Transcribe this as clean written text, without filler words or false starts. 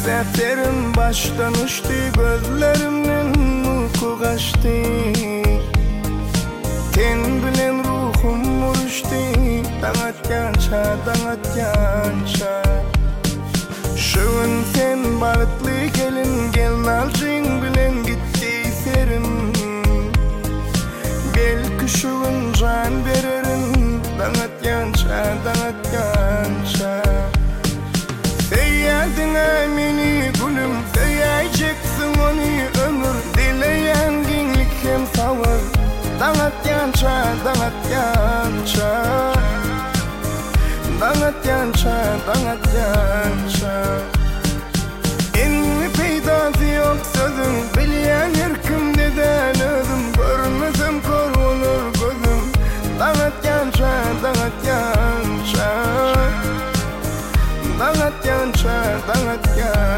Seferim baştan uçtu, gözlerimden uyku kaçtı. Ten bilen ruhum uruştu, dağıtgança, dağıtgança. Şuun sen barıtlı gelin, gelin alcın bilen gitti serim. Belki şuun can vererin, dağıtgança, dağıtgança. Seyyadına meni gülüm, seyyayeceksin onu ömür. Dileyen genlik hem savur, dağıtgança, dağıtgança. Dağıtgança, dağıtgança. Enli peydası yok sözüm, bilyen erkimde denödüm. Görmesem kor olur gözüm, dağıtgança, dağıtgança. Dağıtgança, dağıtgança.